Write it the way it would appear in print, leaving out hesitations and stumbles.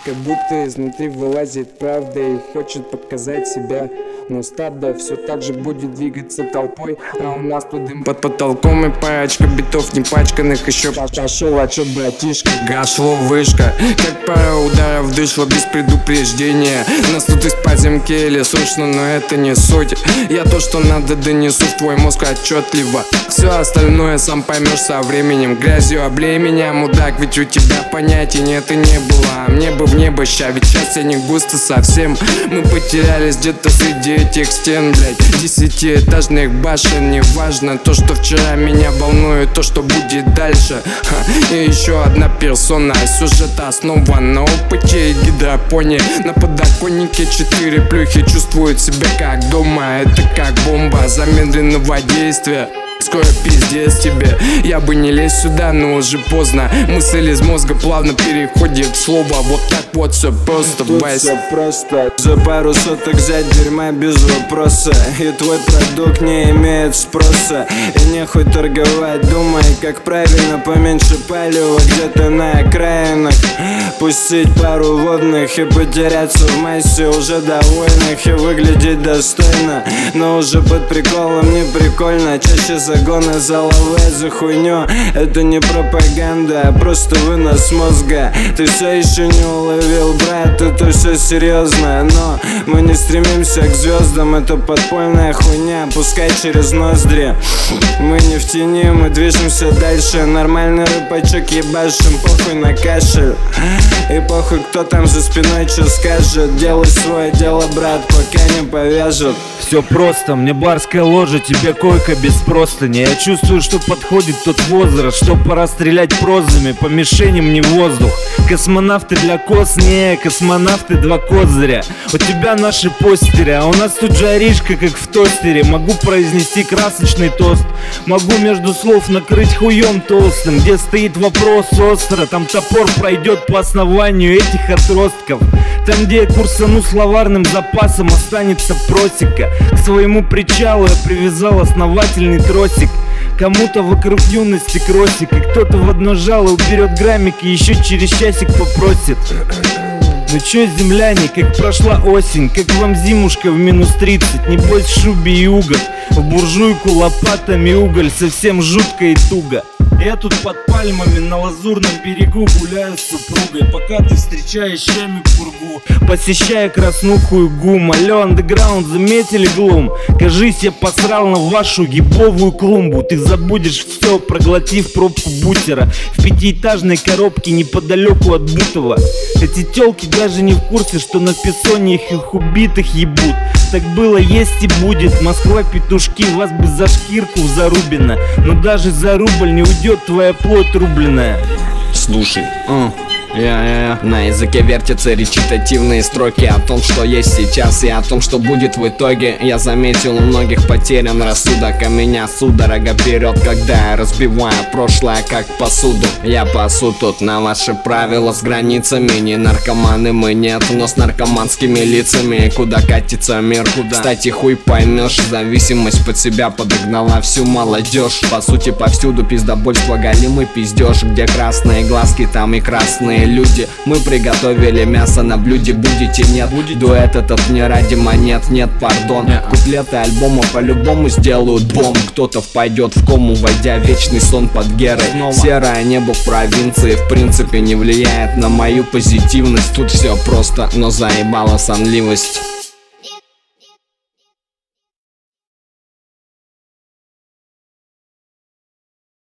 Как будто изнутри вылазит правда и хочет показать себя. Но стадо все так же будет двигаться толпой, а у нас тут дым под потолком и парочка битов непачканных. Еще пошел отчет, братишка. Гашло вышка, как пара ударов дышло без предупреждения. Нас тут из подземки или слышно, но это не суть. Я то, что надо, донесу в твой мозг отчетливо. Все остальное сам поймешь со временем. Грязью облей меня, мудак, ведь у тебя понятий нет и не было. А мне бы в небо ща, ведь счастье не густо совсем. Мы потерялись где-то среди этих стен, блять, 10-этажных башен. Неважно то, что вчера меня волнует, то, что будет дальше. И еще одна персона, сюжет основан на опыте и гидропонии. На подоконнике 4 плюхи чувствуют себя как дома. Это как бомба замедленного действия. Скоро пиздец тебе, я бы не лезь сюда, но уже поздно. Мысль из мозга плавно переходит в слово. Вот так вот все просто, байс. Все просто. За пару соток взять дерьма без вопроса. И твой продукт не имеет спроса. И нехуй торговать, думай, как правильно. Поменьше палева где-то на окраинах. Пустить пару водных и потеряться в массе уже довольных. И выглядеть достойно, но уже под приколом не прикольно. Чаще загоны за лавой, за хуйню. Это не пропаганда, а просто вынос мозга. Ты все еще не уловил, брат, это все серьезно. Но мы не стремимся к звездам, это подпольная хуйня, пускай через ноздри. Мы не в тени, мы движемся дальше. Нормальный рыбачок ебашим, похуй на кашель. И похуй, кто там за спиной что скажет. Делай свое дело, брат, пока не повяжут. Все просто, мне барская ложа, тебе койка без простыни. Я чувствую, что подходит тот возраст, что пора стрелять прозами по мишеням, не в воздух. Космонавты для кос, не, космонавты два козыря. У тебя наши постеры, а у нас тут жаришка, как в тостере. Могу произнести красочный тост, могу между слов накрыть хуем толстым. Где стоит вопрос остро, там топор пройдет по основанию этих отростков. Там, где я курсану словарным запасом, останется просека. К своему причалу я привязал основательный тросик. Кому-то вокруг юности кросик, и кто-то в одно жало уберет граммик и еще через часик попросит. Ну чё, земляне, как прошла осень, как вам зимушка в минус 30. Небось в шубе и угол, в буржуйку лопатами уголь, совсем жутко и туго. Я тут под пальмами на лазурном берегу гуляю с супругой, пока ты встречаешь щами пургу, посещая краснухую гум. Алло, андеграунд, заметили глум? Кажись, я посрал на вашу ебовую клумбу. Ты забудешь все, проглотив пробку бутера в пятиэтажной коробке неподалеку от Бутова. Эти тёлки даже не в курсе, что на песоне их убитых ебут. Так было, есть и будет. Москва, петушки, вас бы за шкирку зарубено. Но даже за рубль не уйдет твоя плоть рубленая. Слушай, на языке вертятся речитативные строки о том, что есть сейчас и о том, что будет в итоге. Я заметил, у многих потерян рассудок, а меня судорога берет, когда я разбиваю прошлое как посуду. Я пасу тут на ваши правила с границами. Не наркоманы мы, нет, но с наркоманскими лицами. Куда катится мир, куда? Кстати, хуй поймешь, зависимость под себя подогнала всю молодежь. По сути, повсюду пиздобольство, голимый пиздеж. Где красные глазки, там и красные люди. Мы приготовили мясо на блюде, будете, нет? Дуэт этот не ради монет, нет, пардон. Куплеты альбома по-любому сделают бомб. Кто-то впадет в кому, войдя в вечный сон под Герой. Серое небо в провинции в принципе не влияет на мою позитивность. Тут все просто, но заебала сонливость.